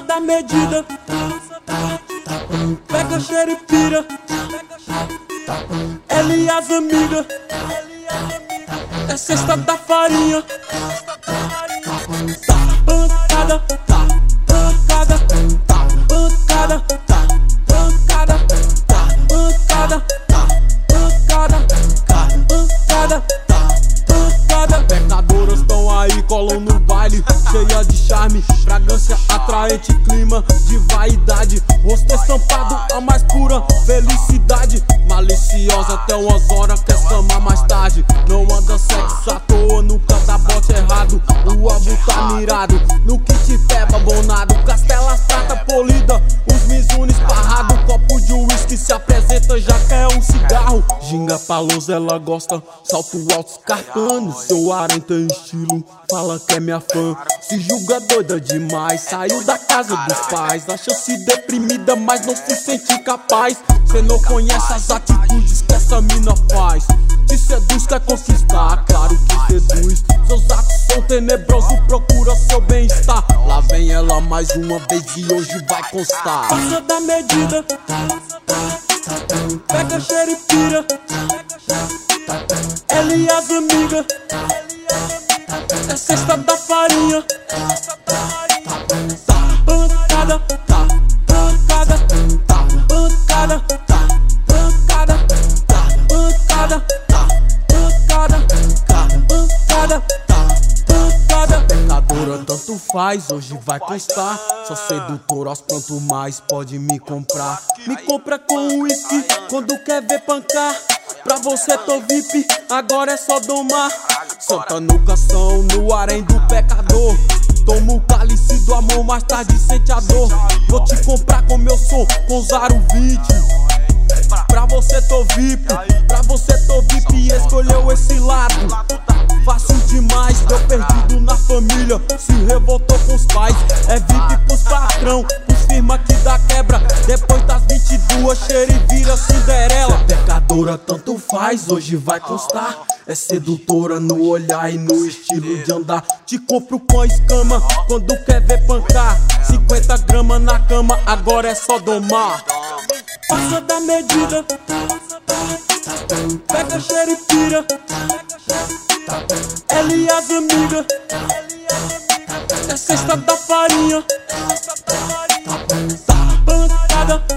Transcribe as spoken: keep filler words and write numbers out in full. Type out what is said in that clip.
da medida, pega cheiro e pira. Ela e as amigas, é cesta da farinha. Tá pancada, tá pancada, tá pancada, tá pancada, tá pancada, tá pancada, tá pancada, tá pancada. Pecadoras tão aí, colam no baile, cheia de charme, fragrância atraente, clima de vaidade, rosto estampado, a mais pura felicidade. Maliciosa até umas horas, quer escamar mais tarde. Não anda sexo à toa, nunca dá bote errado. O alvo tá mirado, no kit peba bonado. Castela prata polida, os Mizuno esparrado. Copo de uísque se apresenta, já quer um cigarro. Ginga palosa, ela gosta, salto alto escarpando. Seu aranha tem estilo, fala que é minha fã. Se julga doida demais, saiu da casa dos pais. Acha-se deprimida, mas não se sente capaz. Cê não conhece as atitudes que essa mina faz. Te seduz, quer conquistar, claro que seduz. Seus atos são tenebrosos, procura seu bem-estar. Lá vem ela mais uma vez e hoje vai constar. Passa da medida, pega cheiro e pira. Ela e as amigas, é cesta da farinha. Tá pancada, tá pancada, tá pancada, tá pancada, tá pancada, tá pancada, tá pancada, tá pancada. Pecadora tanto faz, hoje vai constar. Sou sedutor aos quanto mais, pode me comprar. Me compra com uísque quando quer ver pancar. Pra você tô V I P, agora é só domar. Santa no canção, no harém do pecador. Toma o cálice do amor, mais tarde sente a dor. Vou te comprar com meu som, com zero vinte. Pra você tô V I P, pra você tô V I P e escolheu esse lado. Fácil demais, deu perdido na família, se revoltou com os pais. É V I P pros patrão, pros firma que dá quebra. Depois das vinte e duas, cheira e vira Cinderela. Pecadora tanto faz, hoje vai constar. É sedutora no olhar e no estilo de andar. Te compro com a escama quando quer ver pancar. Cinquenta gramas na cama, agora é só domar. Passa da medida, pega cheiro e pira. Ela e as amigas, é cesta da farinha. Tá pancada,